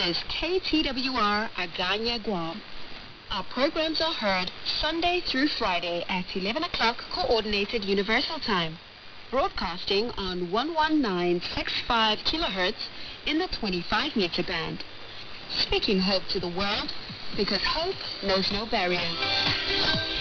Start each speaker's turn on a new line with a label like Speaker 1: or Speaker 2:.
Speaker 1: is KTWR Aganya Guam. Our programs are heard Sunday through Friday at 11 o'clock Coordinated Universal Time, broadcasting on 11965 kilohertz in the 25-meter band. Speaking hope to the world, because hope knows no barriers.